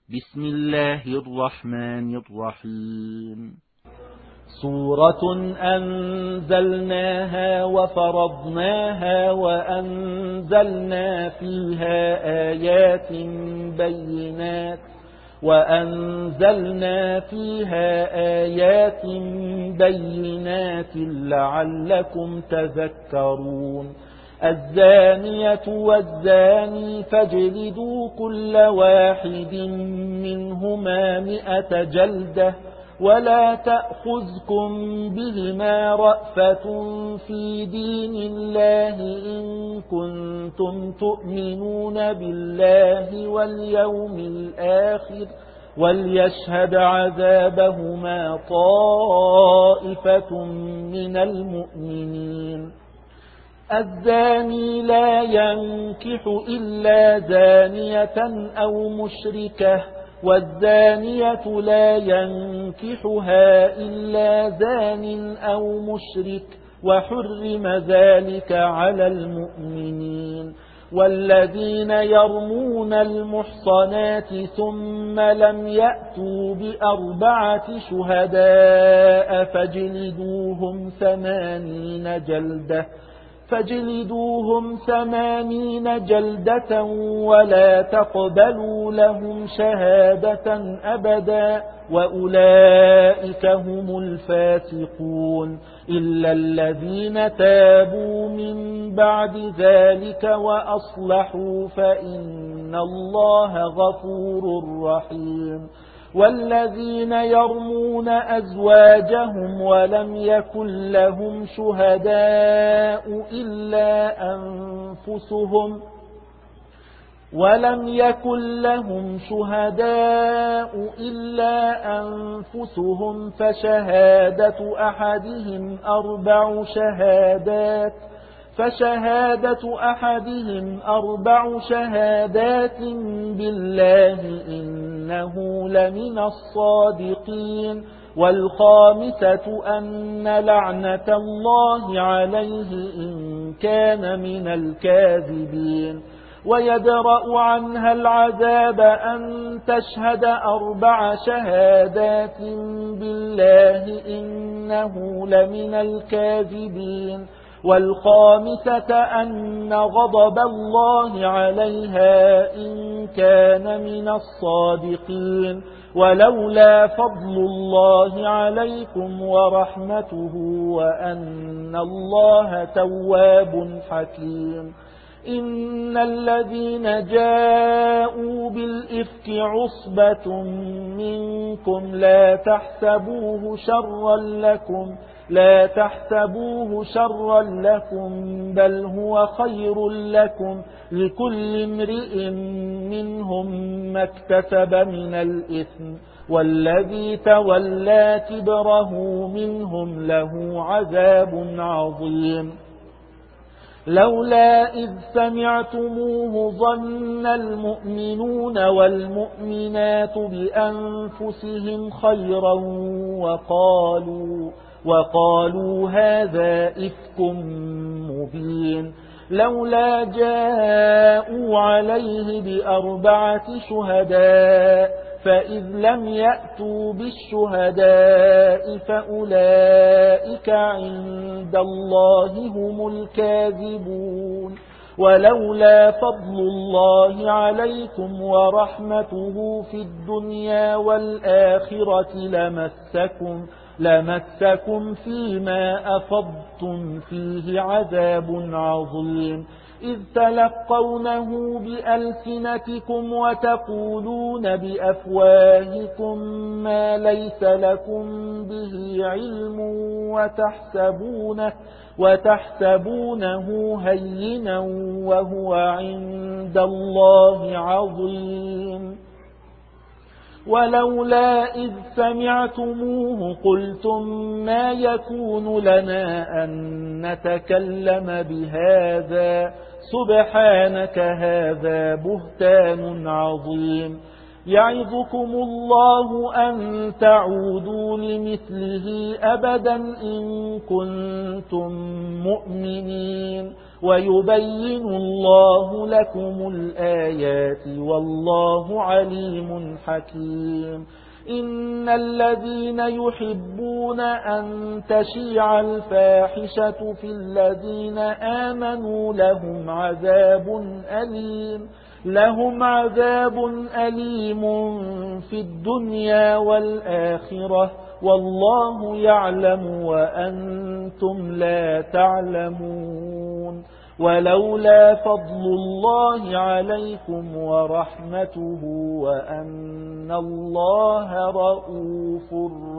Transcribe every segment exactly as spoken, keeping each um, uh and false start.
بسم الله الرحمن الرحيم. سورة أنزلناها وفرضناها وأنزلنا فيها آيات بينات وأنزلنا فيها آيات بينات لعلكم تذكرون. الزانية والزاني فاجلدوا كل واحد منهما مئة جلدة ولا تأخذكم بهما رأفة في دين الله إن كنتم تؤمنون بالله واليوم الآخر وليشهد عذابهما طائفة من المؤمنين. الزاني لا ينكح إلا زانية أو مشركة والزانية لا ينكحها إلا زان أو مشرك وحرم ذلك على المؤمنين. والذين يرمون المحصنات ثم لم يأتوا بأربعة شهداء فاجلدوهم ثمانين جلدة فاجلدوهم ثمانين جلدة ولا تقبلوا لهم شهادة أبدا وأولئك هم الفاسقون إلا الذين تابوا من بعد ذلك وأصلحوا فإن الله غفور رحيم. والذين يرمون أزواجهم ولم يكن لهم شهداء إلا أنفسهم ولم يكن لهم شهداء إلا أنفسهم فشهادة أحدهم أربع شهادات فشهادة أحدهم أربع شهادات بالله إنه لمن الصادقين. والخامسة أن لعنة الله عليه إن كان من الكاذبين. ويدرأ عنها العذاب أن تشهد أربع شهادات بالله إنه لمن الكاذبين. والخامسة أن غضب الله عليها إن كان من الصادقين. ولولا فضل الله عليكم ورحمته وأن الله تواب حكيم. إن الذين جاءوا بالإفك عصبة منكم لا تحسبوه شرا لكم لا تحسبوه شرا لكم بل هو خير لكم لكل امرئ منهم ما اكتسب من الإثم والذي تولى كبره منهم له عذاب عظيم. لولا إذ سمعتموه ظن المؤمنون والمؤمنات بأنفسهم خيرا وقالوا وقالوا هذا إفك مبين. لولا جاءوا عليه بأربعة شهداء فإذ لم يأتوا بالشهداء فأولئك عند الله هم الكاذبون. ولولا فضل الله عليكم ورحمته في الدنيا والآخرة لمسكم لمسكم فيما أفضتم فيه عذاب عظيم. إذ تلقونه بألسنتكم وتقولون بأفواهكم ما ليس لكم به علم وتحسبونه, وتحسبونه هينا وهو عند الله عظيم. ولولا إذ سمعتموه قلتم ما يكون لنا أن نتكلم بهذا سبحانك هذا بهتان عظيم. يعظكم الله أن تعودوا لمثله أبدا إن كنتم مؤمنين. ويبين الله لكم الآيات والله عليم حكيم. إن الذين يحبون أن تشيع الفاحشة في الذين آمنوا لهم عذاب أليم لهم عذاب أليم في الدنيا والآخرة والله يعلم وأنتم لا تعلمون. ولولا فضل الله عليكم ورحمته وأن الله رؤوف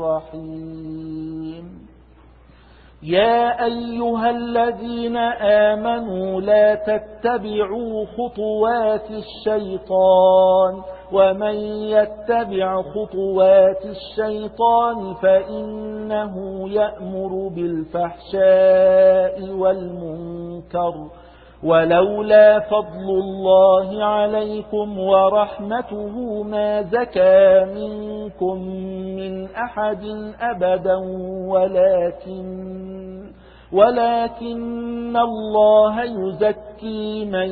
رحيم. يا أيها الذين آمنوا لا تتبعوا خطوات الشيطان ومن يتبع خطوات الشيطان فإنه يأمر بالفحشاء والمنكر ولولا فضل الله عليكم ورحمته ما زكى منكم من أحد أبدا ولكن ولكن الله يزكي من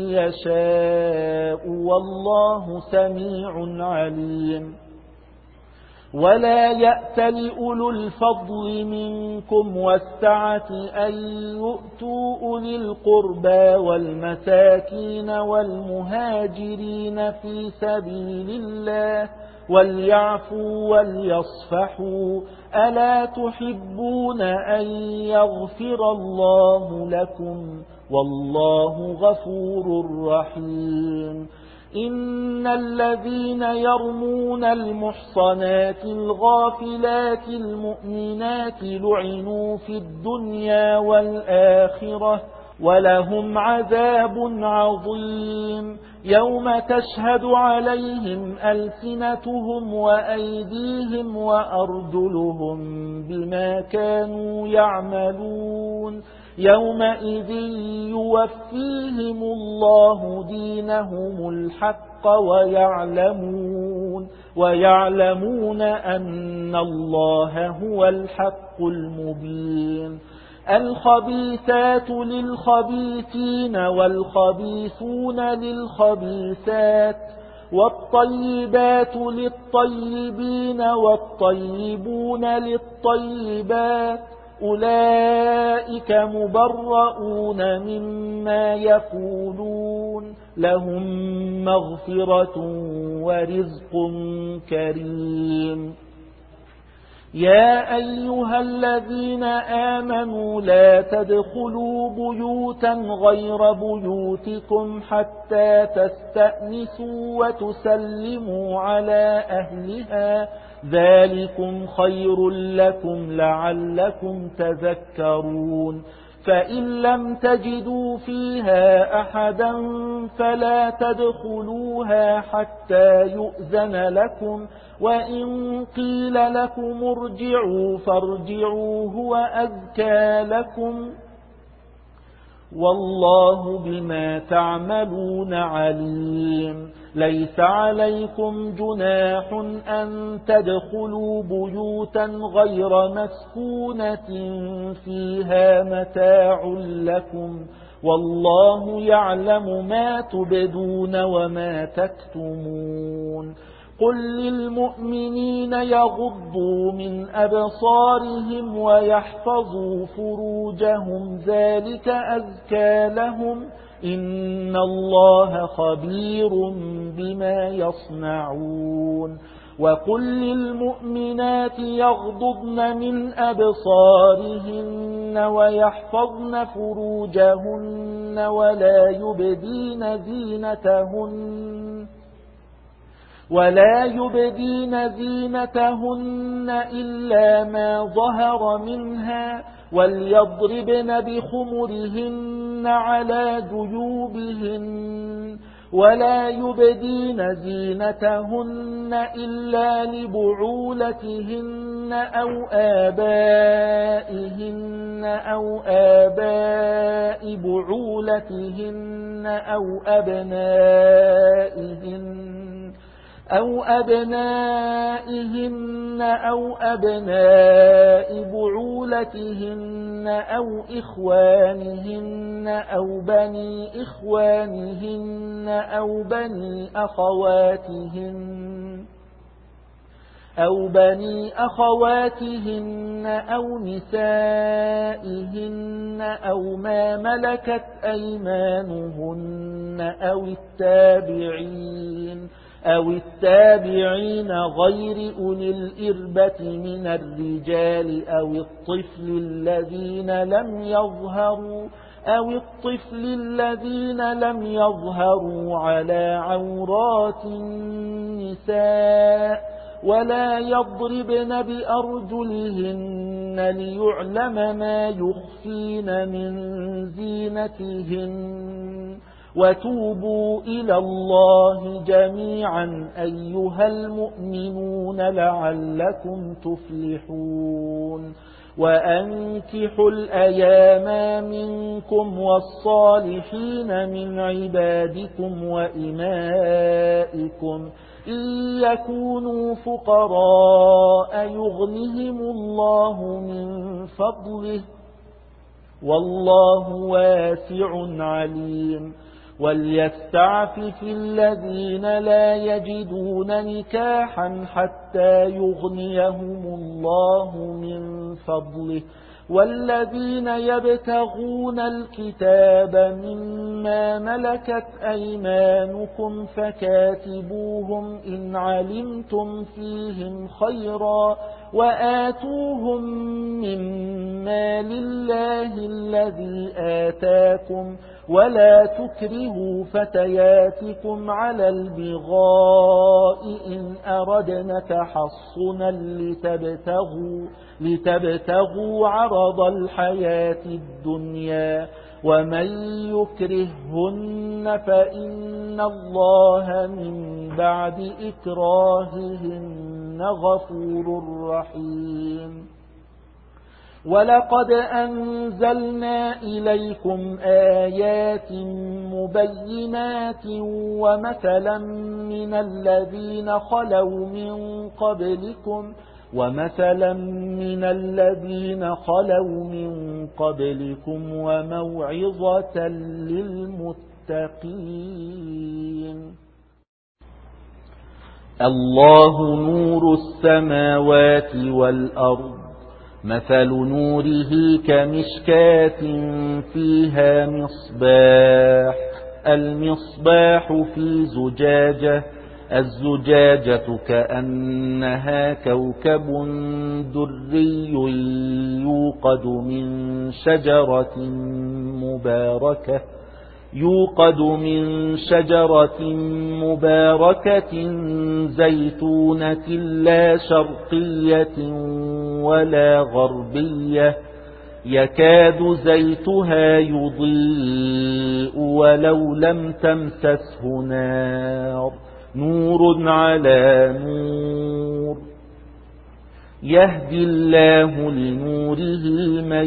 يشاء والله سميع عليم. ولا يأتل أولو الفضل منكم والسعة أن يؤتوا أولي القربى والمساكين والمهاجرين في سبيل الله وليعفوا وليصفحوا ألا تحبون أن يغفر الله لكم والله غفور رحيم. إن الذين يرمون المحصنات الغافلات المؤمنات لعنوا في الدنيا والآخرة ولهم عذاب عظيم يوم تشهد عليهم ألسنتهم وأيديهم وأرجلهم بما كانوا يعملون يومئذ يوفيهم الله دينهم الحق ويعلمون ويعلمون أن الله هو الحق المبين. الخبيثات للخبيثين والخبيثون للخبيثات والطيبات للطيبين والطيبون للطيبات أولئك مبرؤون مما يقولون لهم مغفرة ورزق كريم. يا أيها الذين آمنوا لا تدخلوا بيوتا غير بيوتكم حتى تستأنسوا وتسلموا على أهلها ذلكم خير لكم لعلكم تذكرون. فإن لم تجدوا فيها أحدا فلا تدخلوها حتى يؤذن لكم وإن قيل لكم ارجعوا فارجعوا هو أزكى لكم والله بما تعملون عليم. ليس عليكم جناح أن تدخلوا بيوتا غير مسكونة فيها متاع لكم والله يعلم ما تبدون وما تكتمون. قل للمؤمنين يغضوا من أبصارهم ويحفظوا فروجهم ذلك أزكى لهم إن الله خبير بما يصنعون. وقل للمؤمنات يغضضن من أبصارهن ويحفظن فروجهن ولا يبدين زينتهن ولا يبدين زينتهن إلا ما ظهر منها وليضربن بخمرهن على جيوبهن ولا يبدين زينتهن إلا لبعولتهن أو آبائهن أو آباء بعولتهن أو أبنائهن أو أبنائهن أو أبناء بعولتهن أو إخوانهن أو بني إخوانهن أو بني أخواتهن أو بني أخواتهن أو نسائهن أو ما ملكت أيمانهن أو التابعين أو التابعين غير أولي الإربة من الرجال أو الطفل الذين لم يظهروا أو الطفل الذين لم يظهروا على عورات النساء ولا يضربن بأرجلهن ليعلم ما يخفين من زينتهن وتوبوا إلى الله جميعا أيها المؤمنون لعلكم تفلحون وأنكحوا الأيام منكم والصالحين من عبادكم وإمائكم إن يكونوا فقراء يغنهم الله من فضله والله واسع عليم وليستعفف الذين لا يجدون نكاحا حتى يغنيهم الله من فضله والذين يبتغون الكتاب مما ملكت أيمانكم فكاتبوهم إن علمتم فيهم خيرا وآتوهم مما لله الذي آتاكم ولا تكرهوا فتياتكم على البغاء إن أردنا تحصنا لتبتغوا, لتبتغوا عرض الحياة الدنيا ومن يكرههن فإن الله من بعد إكراههن غفور رحيم ولقد أنزلنا إليكم آيات مبينات ومثلا من الذين خلوا من قبلكم ومثلا من الذين خلوا من قبلكم وموعظة للمتقين الله نور السماوات والأرض مثل نوره كمشكاة فيها مصباح المصباح في زجاجة الزجاجة كأنها كوكب دري يوقد من شجرة مباركة يوقد من شجرة مباركة زيتونة لا شرقية ولا غربية يكاد زيتها يضيء ولو لم تمسسه نار نور على نور يهدي الله لنوره من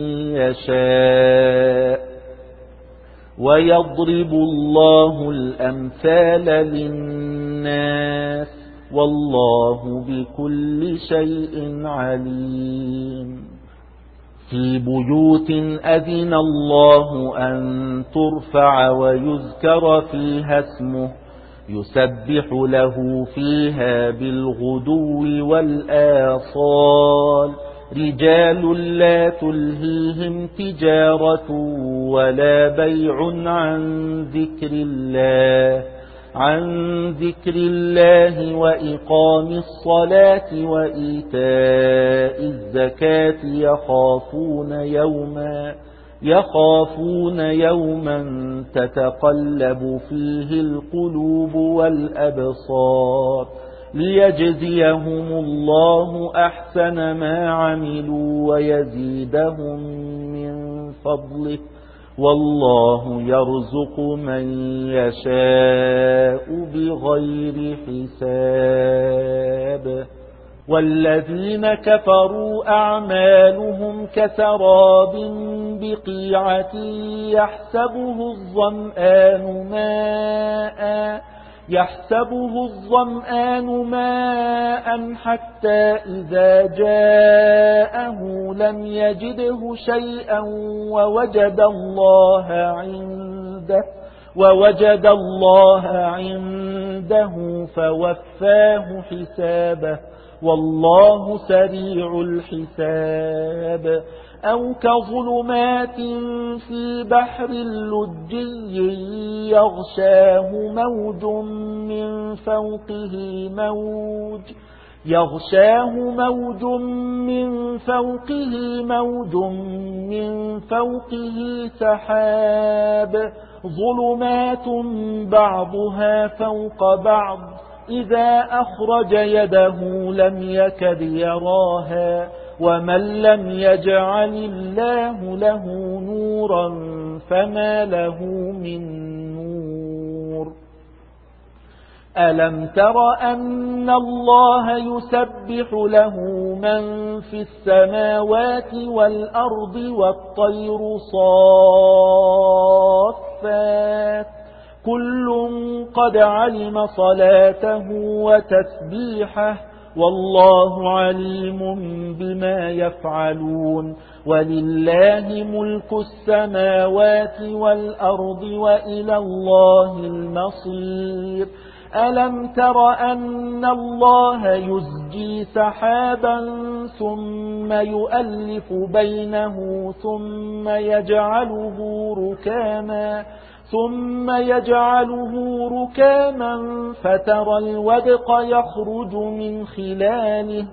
يشاء ويضرب الله الأمثال للناس والله بكل شيء عليم في بيوت أذن الله أن ترفع ويذكر فيها اسمه يسبح له فيها بالغدو والآصال رجال لا تلهيهم تجارة ولا بيع عن ذكر الله عن ذكر الله وإقام الصلاة وإيتاء الزكاة يخافون يوما يخافون يوما تتقلب فيه القلوب والأبصار ليجزيهم الله أحسن ما عملوا ويزيدهم من فضله والله يرزق من يشاء بغير حساب والذين كفروا أعمالهم كسراب بقيعة يحسبه الظمآن ماء يحسبه الظمآن ماء حتى إذا جاءه لم يجده شيئا ووجد الله عنده ووجد الله عنده فوفاه حسابه والله سريع الحساب. أو كظلمات في بحر لجي يغشاه موج من فوقه موج يغشاه موج من فوقه موج من فوقه سحاب ظلمات بعضها فوق بعض إذا أخرج يده لم يكد يراها ومن لم يجعل الله له نورا فما له من نور. ألم تر أن الله يسبح له من في السماوات والأرض والطير صافات كل قد علم صلاته وتسبيحه والله عليم بما يفعلون. ولله ملك السماوات والأرض وإلى الله المصير. ألم تر أن الله يزجي سحابا ثم يؤلف بينه ثم يجعله ركاما ثم يجعله ركاما فترى الودق يخرج من خلاله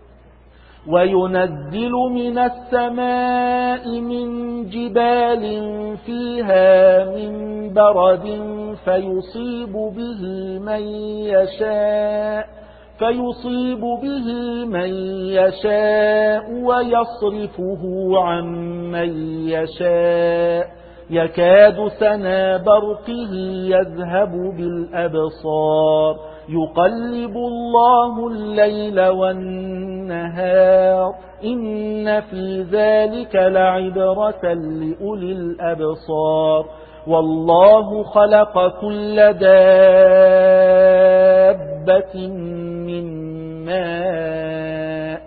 وينزل من السماء من جبال فيها من برد فيصيب به من يشاء فيصيب به من يشاء ويصرفه عن من يشاء يكاد سنا برقه يذهب بالأبصار يقلب الله الليل والنهار إن في ذلك لعبرة لأولي الأبصار. والله خلق كل دابة من ماء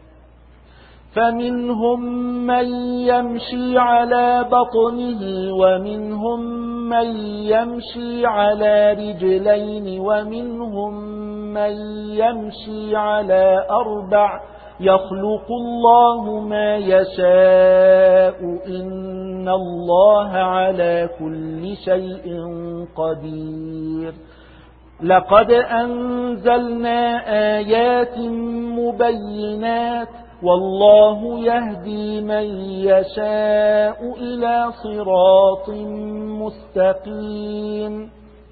فمنهم من يمشي على بطنه ومنهم من يمشي على رجلين ومنهم من يمشي على أربع يخلق الله ما يشاء إن الله على كل شيء قدير. لقد أنزلنا آيات مبينات والله يهدي من يشاء إلى صراط مستقيم.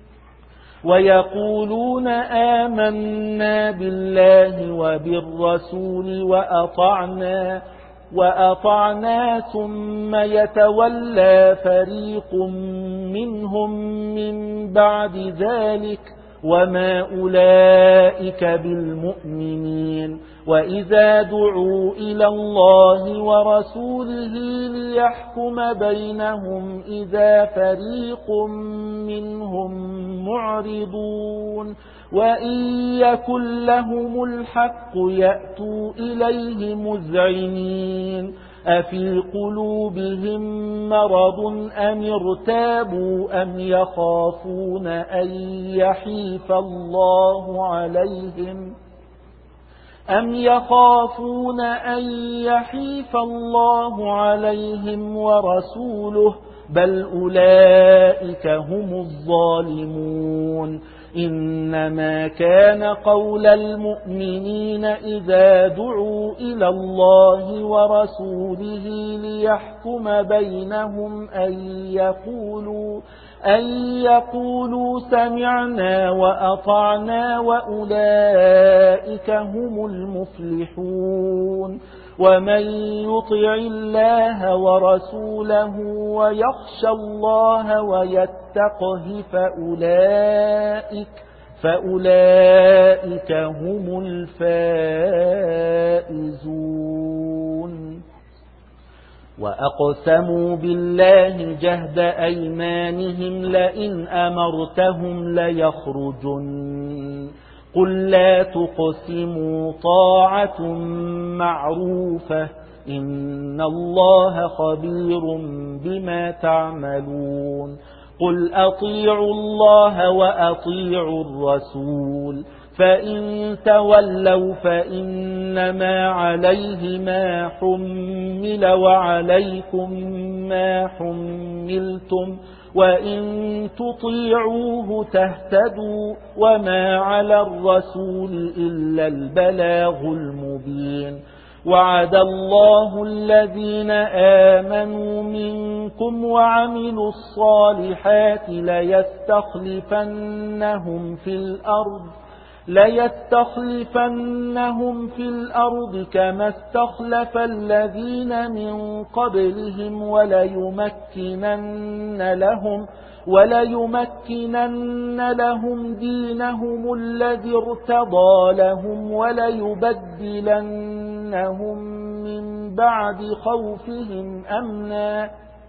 ويقولون آمنا بالله وبالرسول وأطعنا وأطعنا ثم يتولى فريق منهم من بعد ذلك وما أولئك بالمؤمنين. وإذا دعوا إلى الله ورسوله ليحكم بينهم إذا فريق منهم معرضون وإن يكن لهم الحق يأتوا إليه مذعنين. أفي قلوبهم مرض أم ارتابوا أم يخافون أن يحيف الله عليهم أم يخافون أن يحيف الله عليهم ورسوله بل أولئك هم الظالمون. إنما كان قول المؤمنين إذا دعوا إلى الله ورسوله ليحكم بينهم أن يقولوا أن يقولوا سمعنا وأطعنا وأولئك هم المفلحون. ومن يطع الله ورسوله ويخشى الله ويتقه فأولئك فأولئك هم الفائزون. وأقسموا بالله جهد أيمانهم لئن أمرتهم ليخرجن قل لا تقسموا طاعة معروفة إن الله خبير بما تعملون قل أطيعوا الله وأطيعوا الرسول فإن تولوا فإنما عليه ما حمل وعليكم ما حملتم وإن تطيعوه تهتدوا وما على الرسول إلا البلاغ المبين وعد الله الذين آمنوا منكم وعملوا الصالحات ليستخلفنهم في الأرض ليستخلفنهم في الأرض كما استخلف الذين من قبلهم وليمكنن لهم وليمكنن لهم دينهم الذي ارتضى لهم وليبدلنهم من بعد خوفهم أمنا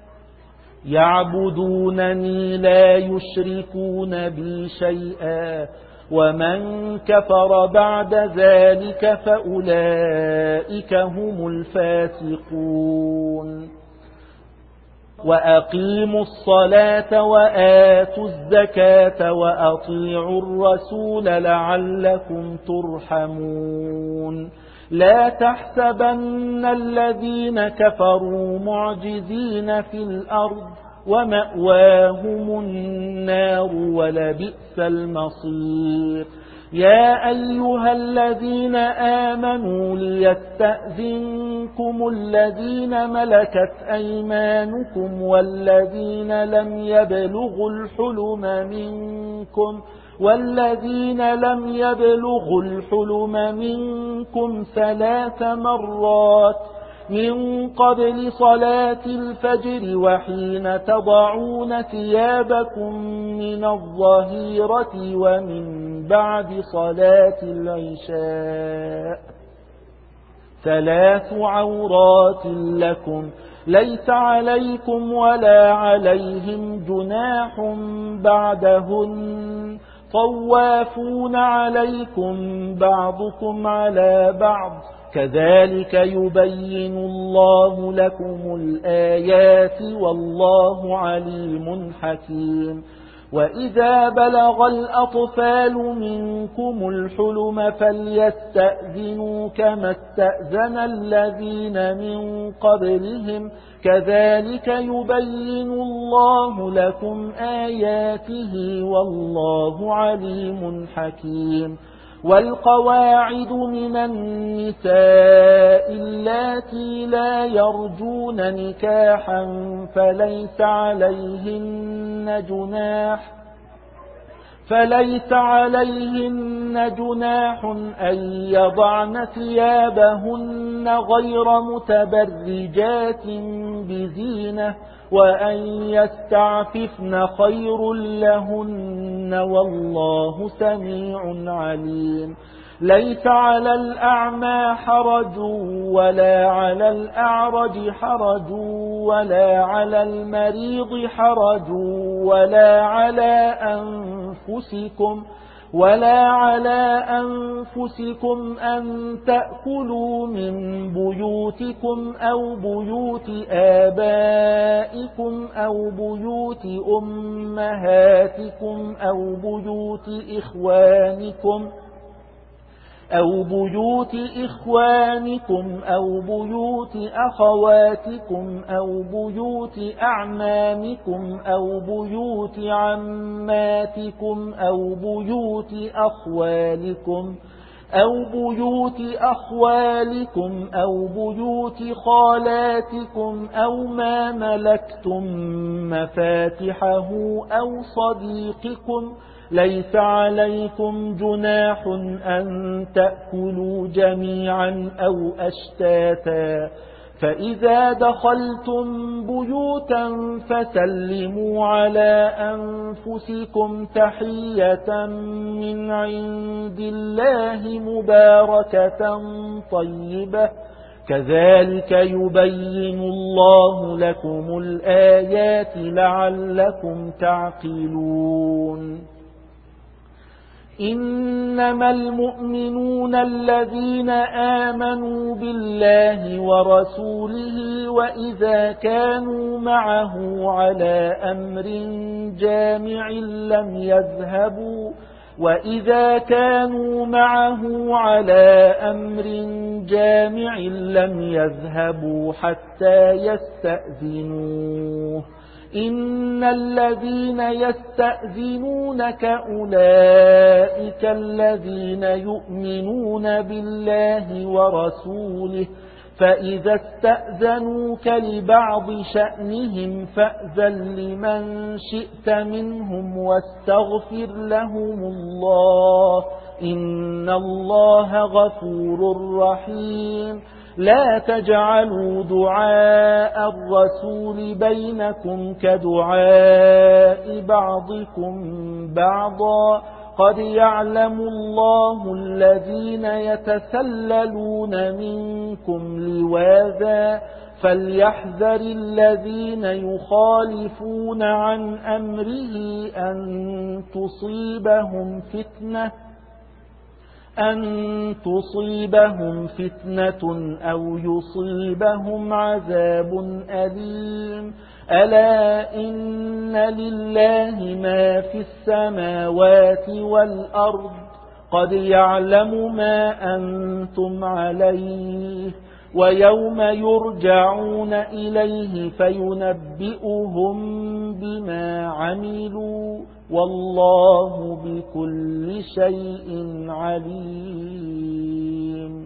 يعبدونني لا يشركون بي شيئا ومن كفر بعد ذلك فأولئك هم الفاسقون وأقيموا الصلاة وآتوا الزكاة وأطيعوا الرسول لعلكم ترحمون لا تحسبن الذين كفروا معجزين في الأرض ومأواهم النار ولبئس المصير يا أيها الذين آمنوا ليستأذنكم الذين ملكت أيمانكم والذين لم يبلغوا الحلم منكم والذين لم يبلغوا الحلم منكم ثلاث مرات من قبل صلاة الفجر وحين تضعون ثيابكم من الظهيرة ومن بعد صلاة العشاء ثلاث عورات لكم ليس عليكم ولا عليهم جناح بعدهن طوافون عليكم بعضكم على بعض كذلك يبين الله لكم الآيات والله عليم حكيم وإذا بلغ الأطفال منكم الحلم فليستأذنوا كما استأذن الذين من قبلهم كذلك يبين الله لكم آياته والله عليم حكيم والقواعد من النساء اللاتي لا يرجون نكاحا فليس عليهن جناح فليس عليهن جناح أن يضعن ثيابهن غير متبرجات بزينة وأن يستعففن خير لهن والله سميع عليم ليس على الأعمى حرج ولا على الأعرج حرج ولا على المريض حرج ولا على أنفسكم ولا على أنفسكم أن تأكلوا من بيوتكم أو بيوت آبائكم أو بيوت أمهاتكم أو بيوت إخوانكم أو بيوت إخوانكم أو بيوت أخواتكم أو بيوت أعمامكم أو بيوت عماتكم أو بيوت أخوالكم أو بيوت أخوالكم أو بيوت خالاتكم أو ما ملكتم مفاتحه أو صديقكم ليس عليكم جناح أن تأكلوا جميعا أو أشتاتا فإذا دخلتم بيوتا فسلموا على أنفسكم تحية من عند الله مباركة طيبة كذلك يبين الله لكم الآيات لعلكم تعقلون إنما المؤمنون الذين آمنوا بالله ورسوله وإذا كانوا معه على أمر جامع لم يذهبوا وإذا كانوا معه على أمر جامع لم يذهبوا حتى يستأذنوه إن الذين يستأذنونك أولئك الذين يؤمنون بالله ورسوله فإذا استأذنوك لبعض شأنهم فأذن لمن شئت منهم واستغفر لهم الله إن الله غفور رحيم لا تجعلوا دعاء الرسول بينكم كدعاء بعضكم بعضا قد يعلم الله الذين يتسللون منكم لواذا فليحذر الذين يخالفون عن أمره أن تصيبهم فتنة أن تصيبهم فتنة أو يصيبهم عذاب أليم ألا إن لله ما في السماوات والأرض قد يعلم ما أنتم عليه ويوم يرجعون إليه فينبئهم بما عملوا والله بكل شيء عليم